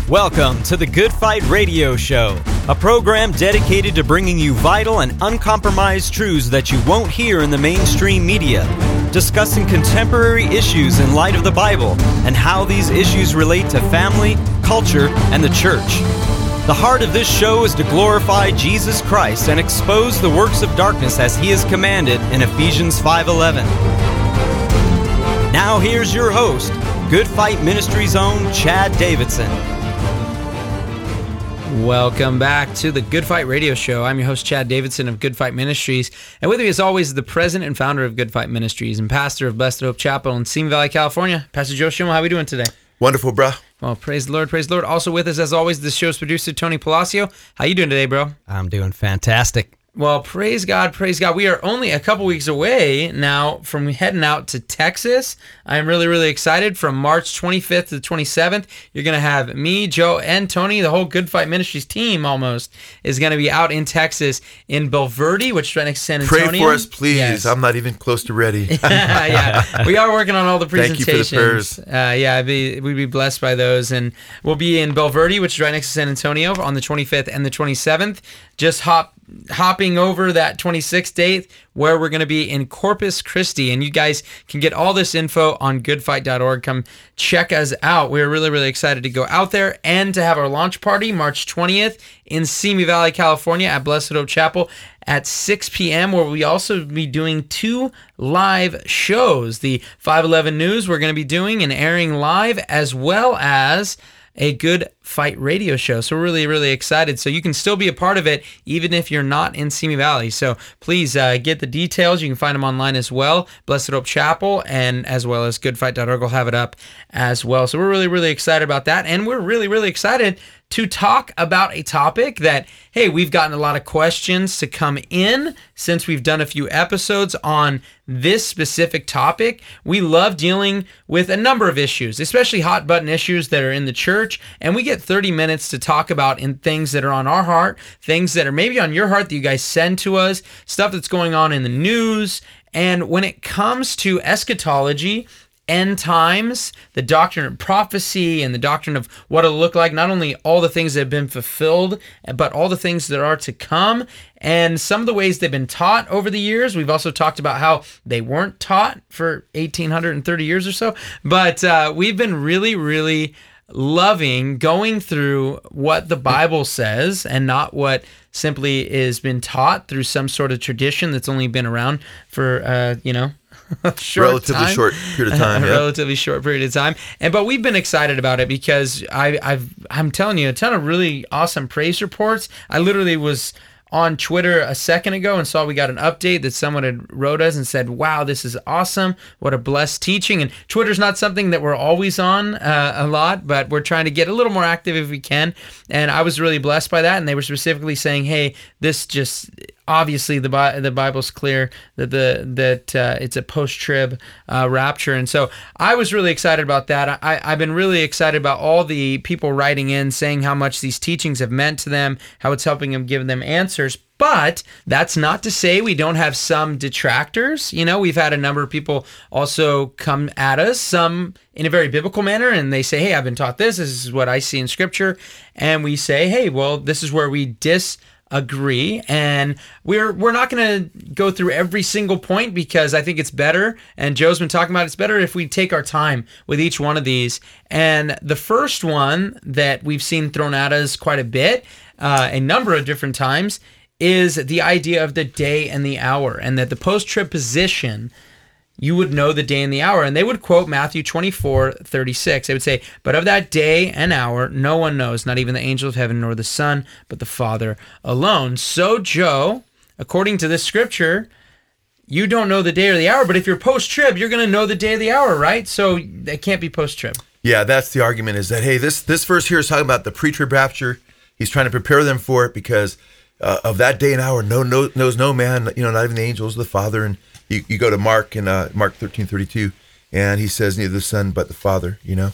Welcome to the Good Fight Radio Show, a program dedicated to bringing you vital and uncompromised truths that you won't hear in the mainstream media, discussing contemporary issues in light of the Bible and how these issues relate to family, culture, and the church. The heart of this show is to glorify Jesus Christ and expose the works of darkness as He is commanded in Ephesians 5:11. Now here's your host, Good Fight Ministries' own Chad Davidson. Welcome back to the Good Fight Radio Show. I'm your host, Chad Davidson of Good Fight Ministries. And with me, as always, the president and founder of Good Fight Ministries and pastor of Blessed Hope Chapel in Simi Valley, California, Pastor Joe Schimmel. How are we doing today? Wonderful, bro. Well, praise the Lord, praise the Lord. Also with us, as always, the show's producer, Tony Palacio. How you doing today, bro? I'm doing fantastic. Well, praise God, praise God. We are only a couple weeks away now from heading out to Texas. I'm really, really excited. From March 25th to the 27th, you're going to have me, Joe, and Tony, the whole Good Fight Ministries team almost, is going to be out in Texas in Belverde, which is right next to San Antonio. Pray for us, please. Yes. I'm not even close to ready. Yeah, we are working on all the presentations. Thank you for the prayers. We'd be blessed by those. And we'll be in Belverde, which is right next to San Antonio, on the 25th and the 27th. Just hopping over that 26th date, where we're going to be in Corpus Christi. And you guys can get all this info on goodfight.org. Come check us out. We're really, really excited to go out there and to have our launch party March 20th in Simi Valley, California at Blessed Hope Chapel at 6 p.m., where we also be doing 2 live shows. The 511 News we're going to be doing and airing live, as well as a Good Fight Radio Show. So we're really, really excited. So you can still be a part of it, even if you're not in Simi Valley. So please get the details. You can find them online as well. Blessed Hope Chapel, and as well as goodfight.org will have it up as well. So we're really, really excited about that. And we're really, really excited to talk about a topic that, hey, we've gotten a lot of questions to come in since we've done a few episodes on this specific topic. We love dealing with a number of issues, especially hot button issues that are in the church, and we get 30 minutes to talk about in things that are on our heart, things that are maybe on your heart that you guys send to us, stuff that's going on in the news. And when it comes to eschatology, end times, the doctrine of prophecy, and the doctrine of what it'll look like, not only all the things that have been fulfilled, but all the things that are to come, and some of the ways they've been taught over the years. We've also talked about how they weren't taught for 1,830 years or so, but we've been really, really loving going through what the Bible says and not what simply has been taught through some sort of tradition that's only been around for, relatively short period of time. Relatively short period of time. But we've been excited about it because I'm telling you, a ton of really awesome praise reports. I literally was on Twitter a second ago and saw we got an update that someone had wrote us and said, wow, this is awesome. What a blessed teaching. And Twitter's not something that we're always on a lot, but we're trying to get a little more active if we can. And I was really blessed by that. And they were specifically saying, hey, this just... Obviously, the Bible's clear that it's a post-trib rapture, and so I was really excited about that. I've been really excited about all the people writing in, saying how much these teachings have meant to them, how it's helping them, give them answers. But that's not to say we don't have some detractors. You know, we've had a number of people also come at us, some in a very biblical manner, and they say, hey, I've been taught this. This is what I see in Scripture. And we say, hey, well, this is where we disagree, and we're not going to go through every single point, because I think it's better, and Joe's been talking about it's better if we take our time with each one of these. And the first one that we've seen thrown at us quite a bit, a number of different times, is the idea of the day and the hour, and that the post-trib position, you would know the day and the hour. And they would quote Matthew 24:36. They would say, but of that day and hour, no one knows, not even the angel of heaven, nor the Son, but the Father alone. So, Joe, according to this scripture, you don't know the day or the hour, but if you're post-trib, you're going to know the day or the hour, right? So that can't be post-trib. Yeah, that's the argument, is that, hey, this verse here is talking about the pre-trib rapture. He's trying to prepare them for it because of that day and hour, knows no man, not even the angels, the Father. And you go to Mark, and Mark 13:32, and he says, neither the Son but the Father, and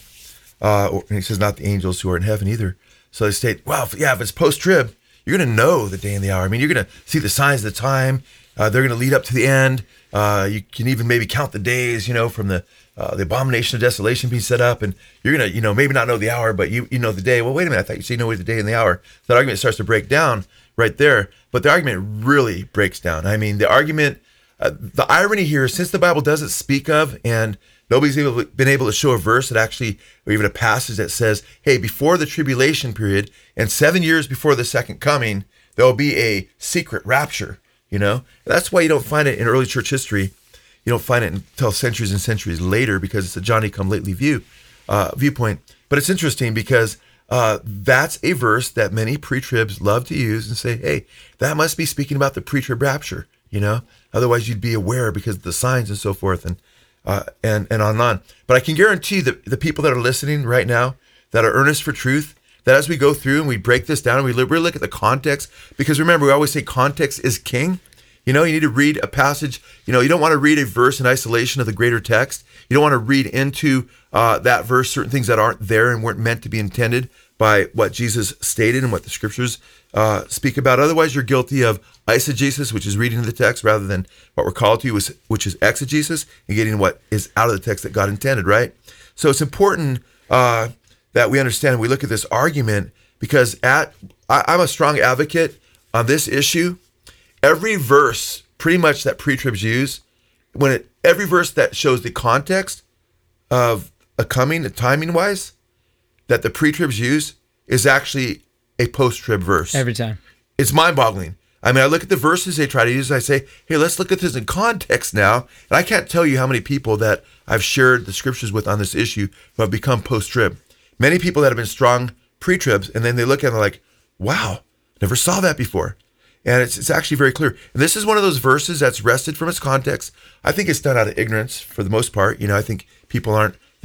he says, not the angels who are in heaven either. So they state, wow, if it's post-trib, you're going to know the day and the hour. I mean, you're going to see the signs of the time. They're going to lead up to the end. You can even maybe count the days, from the the abomination of desolation being set up, and you're going to, maybe not know the hour, but you know the day. Well, wait a minute, I thought you said you know the day and the hour. That argument starts to break down right there, but the argument really breaks down. I mean, the argument, the irony here, since the Bible doesn't speak of, and nobody's been able to show a verse that actually, or even a passage that says, hey, before the tribulation period and 7 years before the second coming, there'll be a secret rapture, That's why you don't find it in early church history. You don't find it until centuries and centuries later because it's a Johnny-come-lately viewpoint. But it's interesting because that's a verse that many pre-tribs love to use and say, hey, that must be speaking about the pre-trib rapture, Otherwise, you'd be aware because of the signs and so forth and on and on. But I can guarantee that the people that are listening right now that are earnest for truth, that as we go through and we break this down and we really look at the context, because remember, we always say context is king. You need to read a passage. You don't want to read a verse in isolation of the greater text. You don't want to read into that verse certain things that aren't there and weren't meant to be intended by what Jesus stated and what the scriptures speak about. Otherwise, you're guilty of eisegesis, which is reading the text, rather than what we're called to, which is exegesis, and getting what is out of the text that God intended, right? So it's important that we understand, we look at this argument, because I'm a strong advocate on this issue. Every verse, pretty much, that pre-tribs use, every verse that shows the context of a coming, timing-wise, that the pre-tribs use is actually a post-trib verse. Every time. It's mind-boggling. I mean, I look at the verses they try to use, and I say, hey, let's look at this in context now. And I can't tell you how many people that I've shared the scriptures with on this issue who have become post-trib. Many people that have been strong pre-tribs, and then they look at it and they're like, wow, never saw that before. And it's actually very clear. And this is one of those verses that's wrested from its context. I think it's done out of ignorance for the most part. I think people they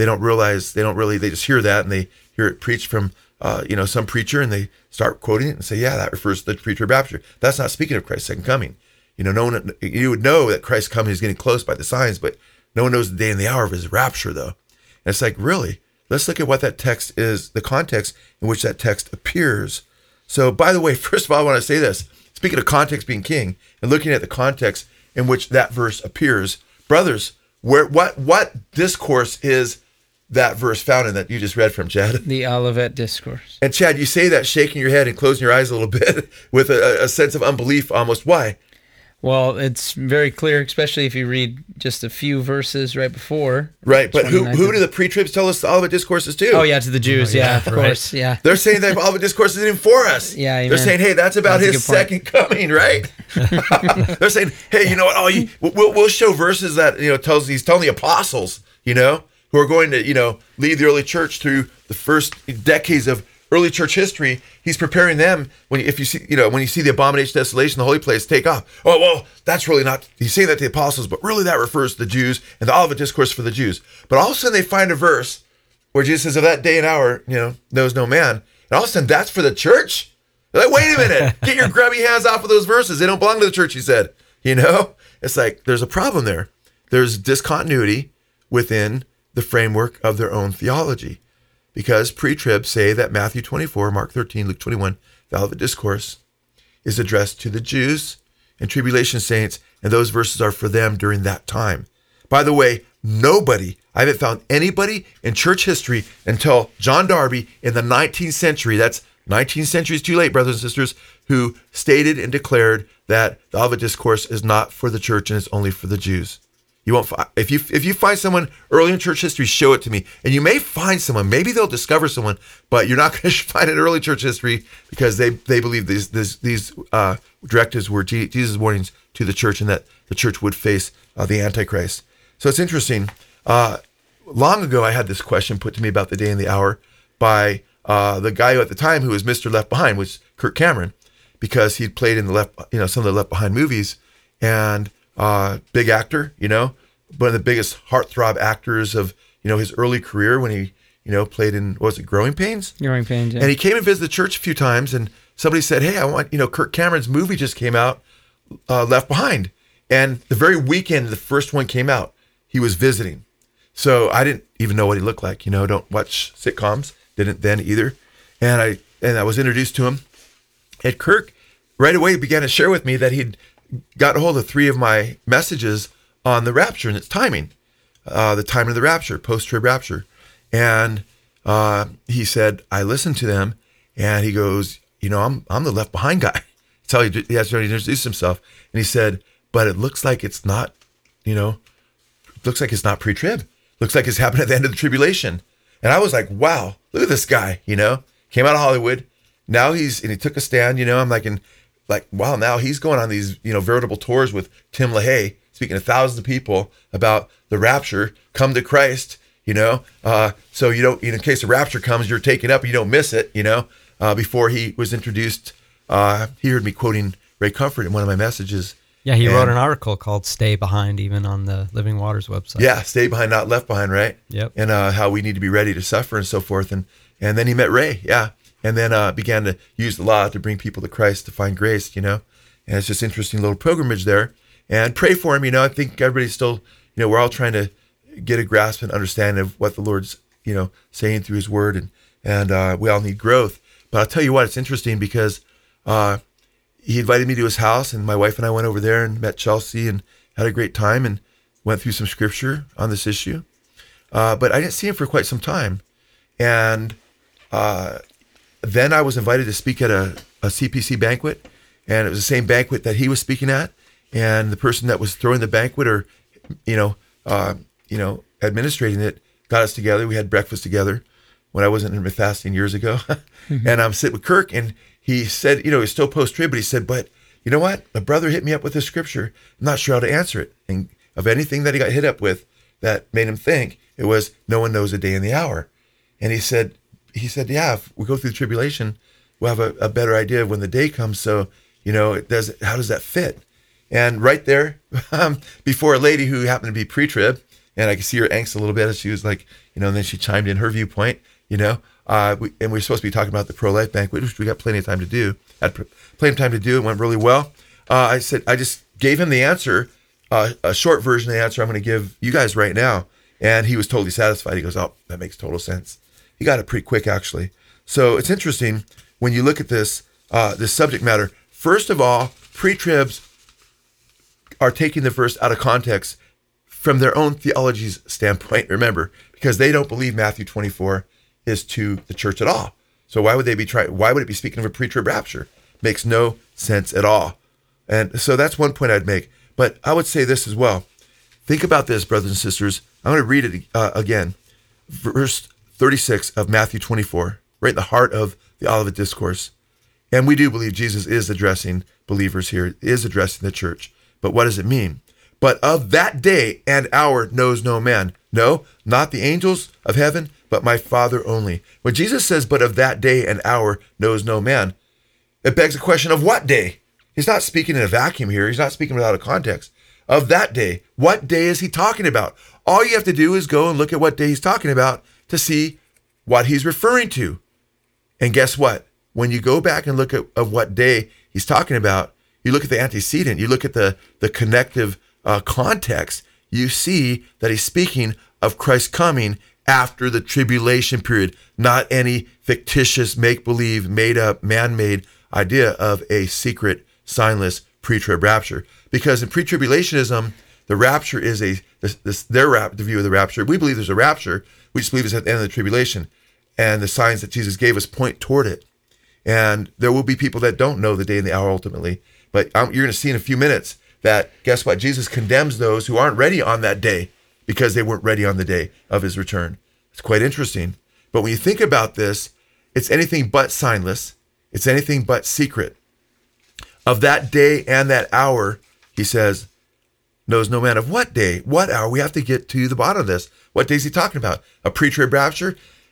just hear that and they hear it preached from, some preacher, and they start quoting it and say, yeah, that refers to the pre-trib rapture. That's not speaking of Christ's second coming. No one, you would know that Christ's coming is getting close by the signs, but no one knows the day and the hour of his rapture, though. And it's like, really? Let's look at what that text is, the context in which that text appears. So, by the way, first of all, I want to say this. Speaking of context being king and looking at the context in which that verse appears, brothers, what discourse is that verse found in that you just read from, Chad? The Olivet Discourse. And Chad, you say that shaking your head and closing your eyes a little bit with a sense of unbelief almost. Why? Well, it's very clear, especially if you read just a few verses right before. Right, but who do the pre-tribs tell us the Olivet Discourse is to? Oh, yeah, to the Jews, of course, yeah. They're saying that Olivet Discourse isn't for us. Yeah, amen. They're saying, hey, that's about his second coming, right? They're saying, hey, you know what? We'll show verses that he's telling the apostles, who are going to lead the early church through the first decades of early church history. He's preparing them when you see the abomination, desolation, the holy place take off. Oh, well, that's really not, he's saying that to the apostles, but really that refers to the Jews and the Olivet Discourse for the Jews. But all of a sudden they find a verse where Jesus says, of that day and hour, knows no man. And all of a sudden that's for the church? They're like, wait a minute, get your grubby hands off of those verses. They don't belong to the church, he said. It's like, there's a problem there. There's discontinuity within the framework of their own theology. Because pre-tribs say that Matthew 24, Mark 13, Luke 21, the Olivet Discourse, is addressed to the Jews and tribulation saints, and those verses are for them during that time. By the way, I haven't found anybody in church history until John Darby in the 19th century, that's 19 centuries too late, brothers and sisters, who stated and declared that the Olivet Discourse is not for the church and it's only for the Jews. You won't. If you find someone early in church history, show it to me. And you may find someone. Maybe they'll discover someone, but you're not going to find it in early church history because they believe these directives were Jesus' warnings to the church, and that the church would face the Antichrist. So it's interesting. Long ago, I had this question put to me about the day and the hour by the guy at the time who was Mr. Left Behind, was Kirk Cameron, because he'd played in some of the Left Behind movies, and big actor, one of the biggest heartthrob actors of, his early career when he, played in, was it Growing Pains? Growing Pains, yeah. And he came and visited the church a few times, and somebody said, hey, I want, Kirk Cameron's movie just came out, Left Behind. And the very weekend the first one came out, he was visiting. So I didn't even know what he looked like, don't watch sitcoms, didn't then either. And I was introduced to him. And Kirk right away began to share with me that he'd got a hold of 3 of my messages on the rapture and its timing. the time of the rapture, post-trib rapture. And he said, I listened to them, and he goes, I'm the left behind guy. That's how he has to introduce himself. And he said, but it looks like it's not, looks like it's not pre-trib. Looks like it's happening at the end of the tribulation. And I was like, wow, look at this guy, came out of Hollywood. Now he took a stand, I'm like, wow, now he's going on these, veritable tours with Tim LaHaye, speaking to thousands of people about the rapture, come to Christ, so you don't, in case the rapture comes, you're taken up, you don't miss it, before he was introduced, he heard me quoting Ray Comfort in one of my messages. Yeah, he wrote an article called Stay Behind, even on the Living Waters website. Yeah, stay behind, not left behind, right? Yep. And how we need to be ready to suffer and so forth. And then he met Ray, yeah. And then began to use the law to bring people to Christ to find grace, And it's just interesting little pilgrimage there. And pray for him, I think everybody's still, we're all trying to get a grasp and understanding of what the Lord's, saying through his word. And we all need growth. But I'll tell you what, it's interesting because he invited me to his house, and my wife and I went over there and met Chelsea and had a great time and went through some scripture on this issue. But I didn't see him for quite some time. And then I was invited to speak at a CPC banquet, and it was the same banquet that he was speaking at. And the person that was throwing the banquet or, administrating it got us together. We had breakfast together when I wasn't in fasting years ago. And I'm sitting with Kirk, and he said, he's still post-trib, but he said, but you know what? A brother hit me up with this scripture. I'm not sure how to answer it. And of anything that he got hit up with that made him think, it was, no one knows the day and the hour. And he said, yeah, if we go through the tribulation, we'll have a better idea of when the day comes. So, how does that fit? And right there, before a lady who happened to be pre-trib, and I could see her angst a little bit as she was like, and then she chimed in her viewpoint, and we're supposed to be talking about the pro-life banquet, which we got plenty of time to do. Had plenty of time to do. It went really well. I just gave him the answer, a short version of the answer I'm going to give you guys right now. And he was totally satisfied. He goes, oh, that makes total sense. He got it pretty quick, actually. So it's interesting when you look at this subject matter. First of all, pre-tribs are taking the verse out of context from their own theology's standpoint, remember, because they don't believe Matthew 24 is to the church at all. So why would it be speaking of a pre-trib rapture? Makes no sense at all. And so that's one point I'd make. But I would say this as well. Think about this, brothers and sisters. I'm going to read it again. Verse 36 of Matthew 24, right in the heart of the Olivet Discourse. And we do believe Jesus is addressing believers here, is addressing the church. But what does it mean? But of that day and hour knows no man. No, not the angels of heaven, but my Father only. When Jesus says, but of that day and hour knows no man, it begs the question of what day? He's not speaking in a vacuum here. He's not speaking without a context. Of that day. What day is he talking about? All you have to do is go and look at what day he's talking about to see what he's referring to. And guess what? When you go back and look at what day he's talking about, you look at the antecedent, you look at the connective context, you see that he's speaking of Christ coming after the tribulation period, not any fictitious, make-believe, made-up, man-made idea of a secret, signless pre-trib rapture. Because in pre-tribulationism, the rapture is the view of the rapture. We believe there's a rapture. We just believe it's at the end of the tribulation. And the signs that Jesus gave us point toward it. And there will be people that don't know the day and the hour ultimately. But you're going to see in a few minutes that, guess what? Jesus condemns those who aren't ready on that day because they weren't ready on the day of his return. It's quite interesting. But when you think about this, it's anything but signless. It's anything but secret. Of that day and that hour, he says, knows no man. Of what day? What hour? We have to get to the bottom of this. What day is he talking about? A pre-trib rapture?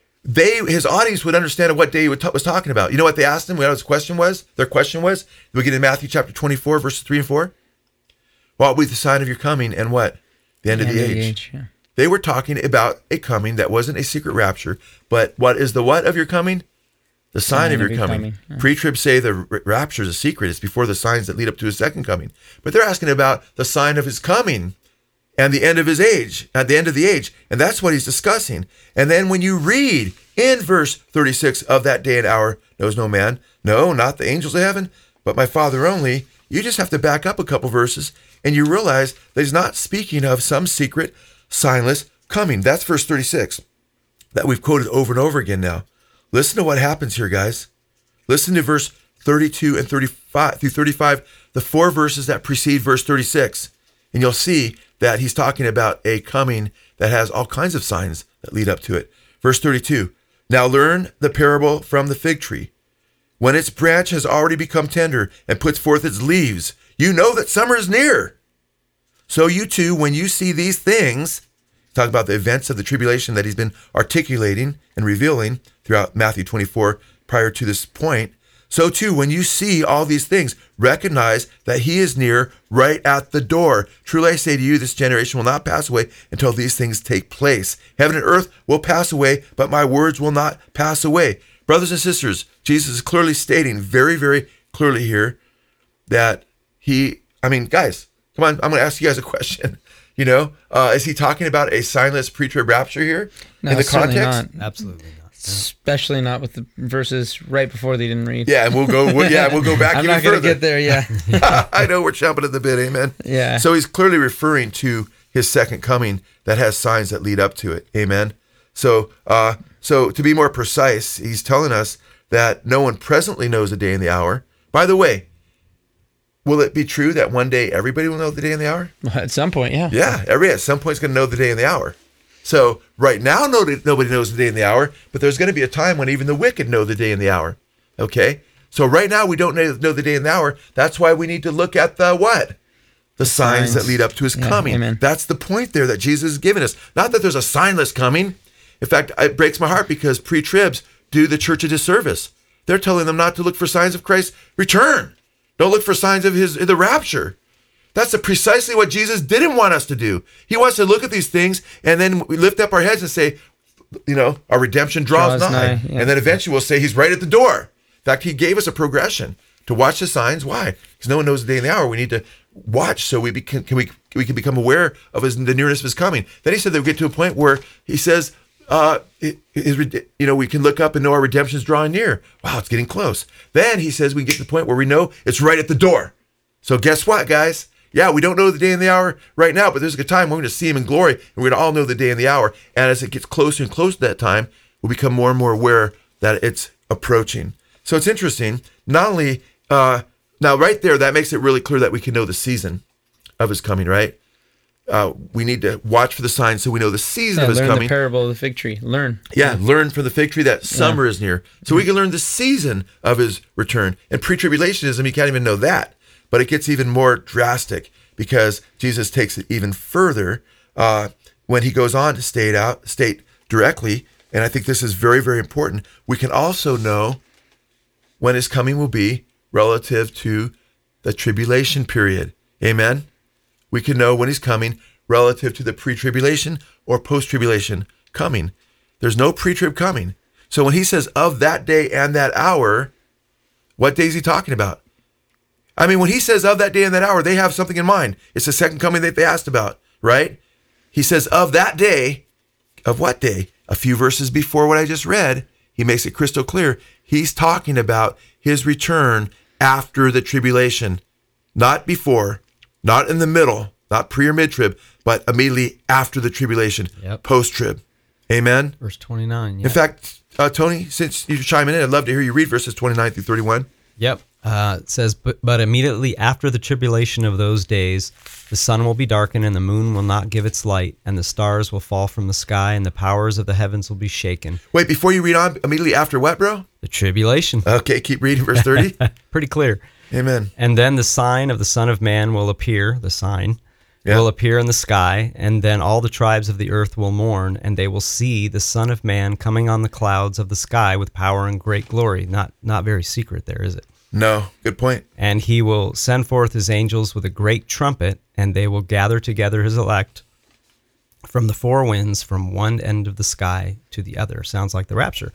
His audience would understand what day he was talking about. You know what they asked him? What his question was? Their question was, we get in Matthew chapter 24, verses 3 and 4. What will be the sign of your coming and what? The end of the age. Yeah. They were talking about a coming that wasn't a secret rapture, but what is the what of your coming? The sign of your coming. Yeah. Pre-trib say the rapture is a secret. It's before the signs that lead up to his second coming. But they're asking about the sign of his coming and the end of his age, at the end of the age. And that's what he's discussing. And then when you read in verse 36, of that day and hour knows no man, no, not the angels of heaven, but my Father only, you just have to back up a couple verses and you realize that he's not speaking of some secret signless coming. That's verse 36 that we've quoted over and over again now. Listen to what happens here, guys. Listen to verse 32 and 35 through 35, the 4 verses that precede verse 36. And you'll see that he's talking about a coming that has all kinds of signs that lead up to it. Verse 32, now learn the parable from the fig tree. When its branch has already become tender and puts forth its leaves, you know that summer is near. So you too, when you see these things, talk about the events of the tribulation that he's been articulating and revealing throughout Matthew 24 prior to this point. So too, when you see all these things, recognize that he is near, right at the door. Truly I say to you, this generation will not pass away until these things take place. Heaven and earth will pass away, but my words will not pass away. Brothers and sisters, Jesus is clearly stating very, very clearly here that guys, come on, I'm going to ask you guys a question. Is he talking about a signless pre-trib rapture here in the context? Not. Absolutely not. Especially not with the verses right before they didn't read. Yeah, and we'll go back I'm even not going to further. get there, yeah. I know we're chomping at the bit, amen. Yeah. So he's clearly referring to his second coming that has signs that lead up to it, amen. So to be more precise, he's telling us that no one presently knows the day and the hour. By the way, will it be true that one day everybody will know the day and the hour? At some point, yeah. Yeah, at some point is going to know the day and the hour. So right now, nobody knows the day and the hour, but there's going to be a time when even the wicked know the day and the hour. Okay? So right now, we don't know the day and the hour. That's why we need to look at the what? The signs that lead up to his coming. Amen. That's the point there that Jesus is giving us. Not that there's a signless coming. In fact, it breaks my heart because pre-tribs do the church a disservice. They're telling them not to look for signs of Christ's return. Don't look for signs of the rapture. That's precisely what Jesus didn't want us to do. He wants to look at these things and then we lift up our heads and say, our redemption draws nigh. Yeah. And then eventually we'll say he's right at the door. In fact, he gave us a progression to watch the signs. Why? Because no one knows the day and the hour. We need to watch so we can become aware of the nearness of his coming. Then he said that we get to a point where he says, we can look up and know our redemption is drawing near. Wow, it's getting close. Then he says we can get to the point where we know it's right at the door. So guess what, guys? Yeah, we don't know the day and the hour right now, but there's a good time we're going to see him in glory, and we're going to all know the day and the hour. And as it gets closer and closer to that time, we'll become more and more aware that it's approaching. So it's interesting. Not only now, right there, that makes it really clear that we can know the season of his coming. Right? We need to watch for the signs so we know the season of his learn coming. The parable of the fig tree. Learn. Yeah, learn from the fig tree that summer is near, so we can learn the season of his return. And pre-tribulationism, you can't even know that. But it gets even more drastic because Jesus takes it even further when he goes on to state directly, and I think this is very, very important. We can also know when his coming will be relative to the tribulation period. Amen? We can know when he's coming relative to the pre-tribulation or post-tribulation coming. There's no pre-trib coming. So when he says of that day and that hour, what day is he talking about? I mean, when he says of that day and that hour, they have something in mind. It's the second coming that they asked about, right? He says of that day. Of what day? A few verses before what I just read, he makes it crystal clear. He's talking about his return after the tribulation. Not before, not in the middle, not pre or mid-trib, but immediately after the tribulation, post-trib. Amen? Verse 29. In fact, Tony, since you're chiming in, I'd love to hear you read verses 29 through 31. Yep. It says, but immediately after the tribulation of those days, the sun will be darkened and the moon will not give its light, and the stars will fall from the sky, and the powers of the heavens will be shaken. Wait, before you read on, immediately after what, bro? The tribulation. Okay, keep reading verse 30. Pretty clear. Amen. And then the sign of the Son of Man will appear, will appear in the sky, and then all the tribes of the earth will mourn, and they will see the Son of Man coming on the clouds of the sky with power and great glory. Not very secret there, is it? No, good point. And he will send forth his angels with a great trumpet, and they will gather together his elect from the four winds, from one end of the sky to the other. Sounds like the rapture.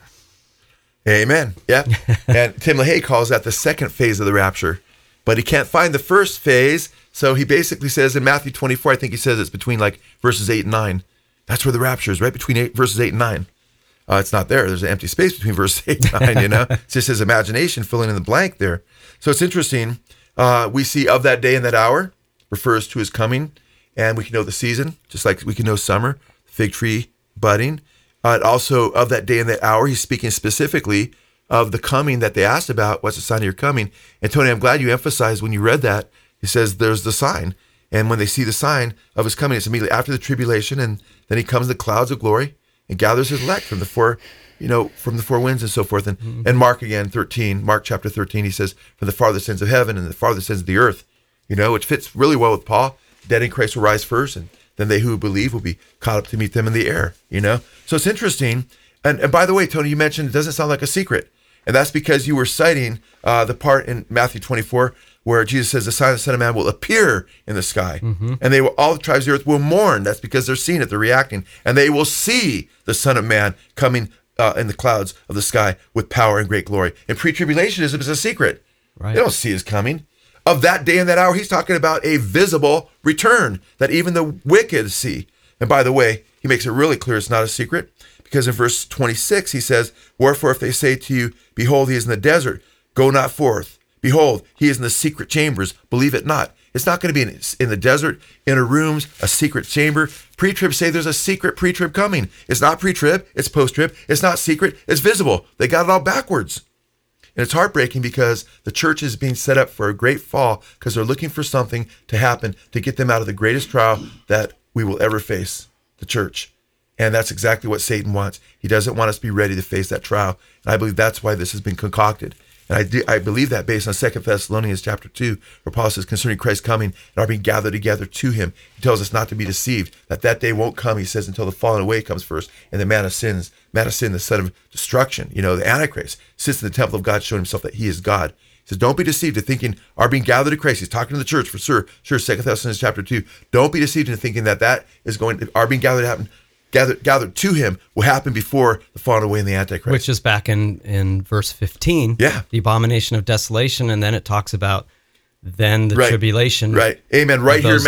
Amen. Yeah. And Tim LaHaye calls that the second phase of the rapture. But he can't find the first phase, so he basically says in Matthew 24, I think he says it's between like verses 8 and 9. That's where the rapture is, right between verses 8 and 9. It's not there. There's an empty space between verse 8 and 9, It's just his imagination filling in the blank there. So it's interesting. We see of that day and that hour refers to his coming, and we can know the season, just like we can know summer, fig tree budding. And also of that day and that hour, he's speaking specifically of the coming that they asked about. What's the sign of your coming? And Tony, I'm glad you emphasized when you read that, he says there's the sign. And when they see the sign of his coming, it's immediately after the tribulation, and then he comes in the clouds of glory and gathers his elect from the four winds and so forth. And Mark again, Mark chapter 13, he says, from the farthest ends of heaven and the farthest ends of the earth, which fits really well with Paul. Dead in Christ will rise first, and then they who believe will be caught up to meet them in the air, So it's interesting. And by the way, Tony, you mentioned it doesn't sound like a secret. And that's because you were citing the part in Matthew 24 where Jesus says the sign of the Son of Man will appear in the sky. And all the tribes of the earth will mourn. That's because they're seeing it, they're reacting. And they will see the Son of Man coming in the clouds of the sky with power and great glory. And pre-tribulationism is a secret. Right. They don't see his coming. Of that day and that hour, he's talking about a visible return that even the wicked see. And by the way, he makes it really clear it's not a secret, because in verse 26, he says, wherefore if they say to you, behold, he is in the desert, go not forth. Behold, he is in the secret chambers, believe it not. It's not going to be in the desert, inner rooms, a secret chamber. Pre-trib say there's a secret pre-trib coming. It's not pre-trib, it's post-trib. It's not secret, it's visible. They got it all backwards. And it's heartbreaking because the church is being set up for a great fall because they're looking for something to happen to get them out of the greatest trial that we will ever face, the church. And that's exactly what Satan wants. He doesn't want us to be ready to face that trial. And I believe that's why this has been concocted. And I believe that based on 2 Thessalonians chapter 2, where Paul says concerning Christ coming and our being gathered together to him, he tells us not to be deceived, that day won't come, he says, until the falling away comes first, and the man of sin, the son of destruction, the Antichrist, sits in the temple of God showing himself that he is God. He says, don't be deceived into thinking our being gathered to Christ. He's talking to the church for sure, 2 Thessalonians chapter 2. Don't be deceived into thinking that is going to, our being gathered to happen, gathered to him will happen before the falling away in the Antichrist. Which is back in verse 15. Yeah. The abomination of desolation, and then it talks about then the tribulation. Right. Amen. Right here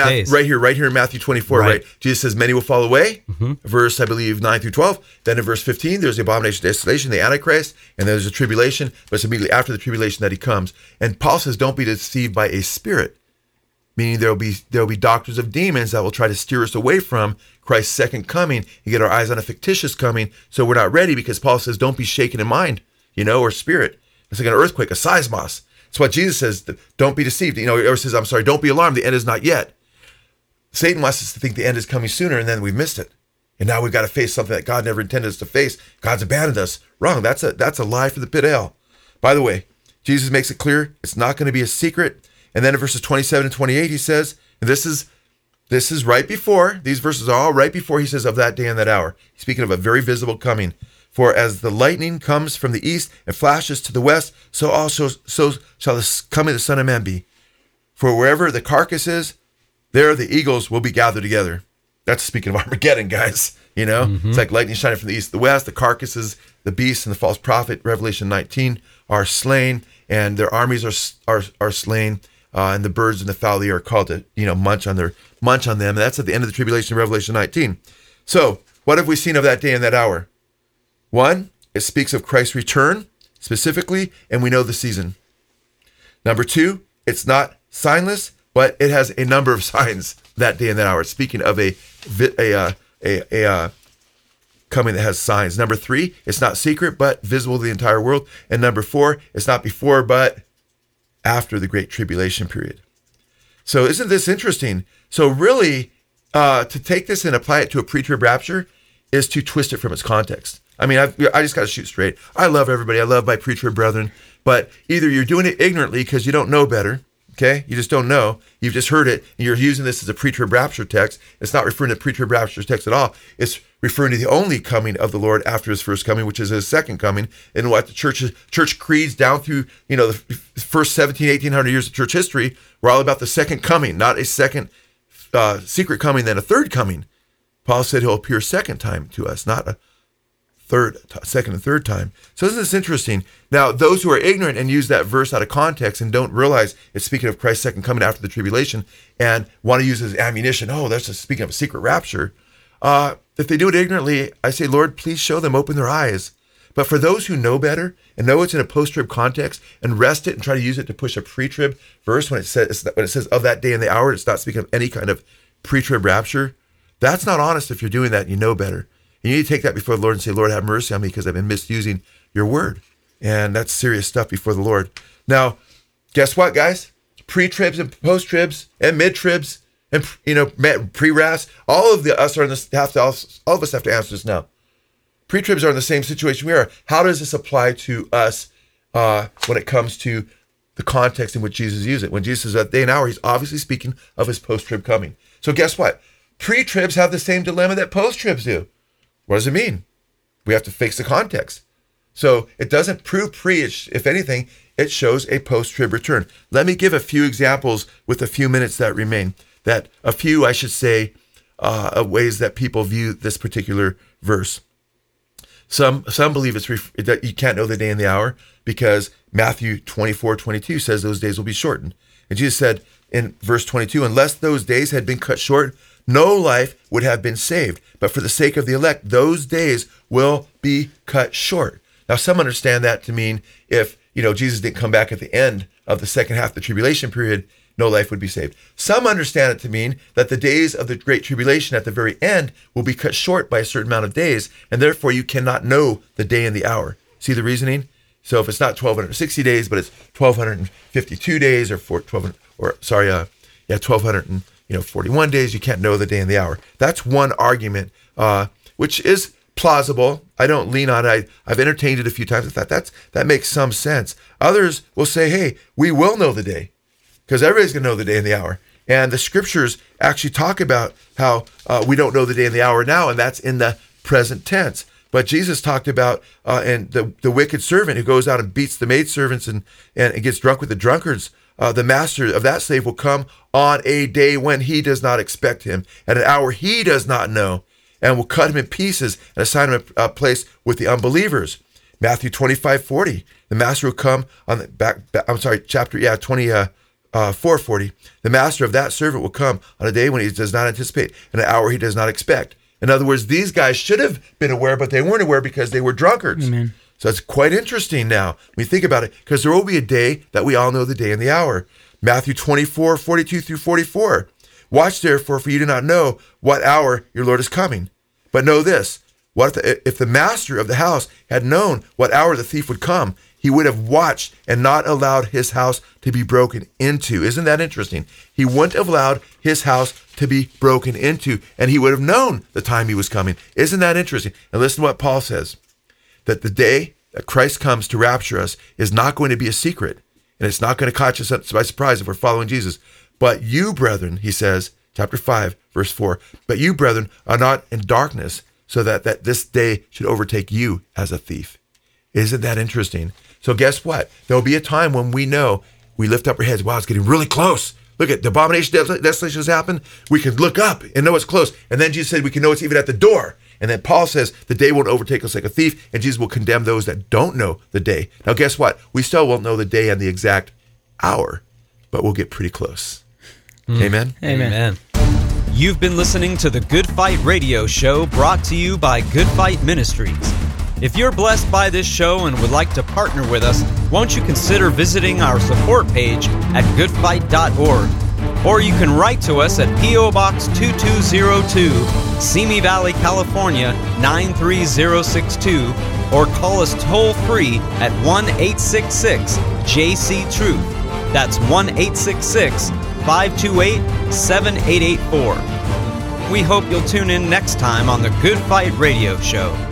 in Matthew 24, right? Jesus says many will fall away. Verse, I believe, 9 through 12. Then in verse 15, there's the abomination of desolation, the Antichrist, and then there's the tribulation, but it's immediately after the tribulation that he comes. And Paul says, don't be deceived by a spirit. Meaning there'll be doctors of demons that will try to steer us away from Christ's second coming and get our eyes on a fictitious coming, so we're not ready, because Paul says don't be shaken in mind, or spirit. It's like an earthquake, a seismos. It's what Jesus says, don't be deceived. Or says, I'm sorry, don't be alarmed, the end is not yet. Satan wants us to think the end is coming sooner, and then we've missed it. And now we've got to face something that God never intended us to face. God's abandoned us. Wrong. That's a lie for the pit of hell. By the way, Jesus makes it clear it's not going to be a secret. And then in verses 27 and 28, he says, and this is right before, these verses are all right before he says of that day and that hour. He's speaking of a very visible coming. For as the lightning comes from the east and flashes to the west, so shall the coming of the Son of Man be. For wherever the carcass is, there the eagles will be gathered together. That's speaking of Armageddon, guys. It's like lightning shining from the east to the west. The carcasses, the beast and the false prophet, Revelation 19, are slain, and their armies are slain. And the birds and the fowl of the air are called to, munch on them. And that's at the end of the tribulation of Revelation 19. So what have we seen of that day and that hour? One, it speaks of Christ's return specifically, and we know the season. Number two, it's not signless, but it has a number of signs that day and that hour. Speaking of a coming that has signs. Number three, it's not secret, but visible to the entire world. And number four, it's not before, but after the Great Tribulation period. So isn't this interesting? So really, to take this and apply it to a pre-trib rapture is to twist it from its context. I mean, I just got to shoot straight. I love everybody. I love my pre-trib brethren. But either you're doing it ignorantly because you don't know better, okay? You just don't know. You've just heard it, and you're using this as a pre-trib rapture text. It's not referring to pre-trib rapture text at all. It's referring to the only coming of the Lord after his first coming, which is his second coming. And what the church creeds down through, the first 1800 years of church history were all about the second coming, not a second secret coming, then a third coming. Paul said he'll appear a second time to us, not a second and third time. So isn't this interesting? Now, those who are ignorant and use that verse out of context and don't realize it's speaking of Christ's second coming after the tribulation and want to use it as ammunition, that's just speaking of a secret rapture. If they do it ignorantly, I say, Lord, please show them, open their eyes. But for those who know better and know it's in a post-trib context and wrest it and try to use it to push a pre-trib verse when it says of that day and the hour, it's not speaking of any kind of pre-trib rapture, that's not honest if you're doing that and you know better. You need to take that before the Lord and say, Lord, have mercy on me because I've been misusing your word. And that's serious stuff before the Lord. Now, guess what, guys? Pre-tribs and post-tribs and mid-tribs and, pre-ras, all of us are in this, all of us have to answer this now. Pre-tribs are in the same situation we are. How does this apply to us when it comes to the context in which Jesus used it? When Jesus says that day and hour, he's obviously speaking of his post-trib coming. So guess what? Pre-tribs have the same dilemma that post-tribs do. What does it mean? We have to fix the context. So it doesn't prove pre, if anything, it shows a post-trib return. Let me give a few examples with a few minutes that remain. Ways that people view this particular verse. Some believe that you can't know the day and the hour because Matthew 24:22 says those days will be shortened. And Jesus said in verse 22, unless those days had been cut short, no life would have been saved. But for the sake of the elect, those days will be cut short. Now, some understand that to mean if, Jesus didn't come back at the end of the second half of the tribulation period, no life would be saved. Some understand it to mean that the days of the Great Tribulation at the very end will be cut short by a certain amount of days, and therefore you cannot know the day and the hour. See the reasoning? So if it's not 1,260 days, but it's 1,252 days, or 1,241 days, you can't know the day and the hour. That's one argument, which is plausible. I don't lean on it. I've entertained it a few times. I thought that makes some sense. Others will say, hey, we will know the day, because everybody's going to know the day and the hour. And the scriptures actually talk about how we don't know the day and the hour now, and that's in the present tense. But Jesus talked about and the wicked servant who goes out and beats the maidservants and gets drunk with the drunkards. The master of that slave will come on a day when he does not expect him, at an hour he does not know, and will cut him in pieces and assign him a place with the unbelievers. Matthew 25:40, the master will come on the chapter 4:40. The master of that servant will come on a day when he does not anticipate, and an hour he does not expect. In other words, these guys should have been aware, but they weren't aware because they were drunkards. Amen. So it's quite interesting now when you think about it, because there will be a day that we all know the day and the hour. Matthew 24:42-44. Watch therefore, for you do not know what hour your Lord is coming. But know this, what if the master of the house had known what hour the thief would come, he would have watched and not allowed his house to be broken into. Isn't that interesting? He wouldn't have allowed his house to be broken into, and he would have known the time he was coming. Isn't that interesting? And listen to what Paul says, that the day that Christ comes to rapture us is not going to be a secret, and it's not going to catch us by surprise if we're following Jesus. But you, brethren, he says, chapter 5, verse 4, but you, brethren, are not in darkness, so that this day should overtake you as a thief. Isn't that interesting? So guess what? There'll be a time when we know, we lift up our heads, wow, it's getting really close. Look at the abomination, desolation has happened. We can look up and know it's close. And then Jesus said we can know it's even at the door. And then Paul says the day won't overtake us like a thief, and Jesus will condemn those that don't know the day. Now guess what? We still won't know the day and the exact hour, but we'll get pretty close. Amen? Amen. You've been listening to the Good Fight Radio Show, brought to you by Good Fight Ministries. If you're blessed by this show and would like to partner with us, won't you consider visiting our support page at goodfight.org? Or you can write to us at P.O. Box 2202, Simi Valley, California 93062, or call us toll-free at 1-866-JC-TRUTH. That's 1-866-528-7884. We hope you'll tune in next time on the Good Fight Radio Show.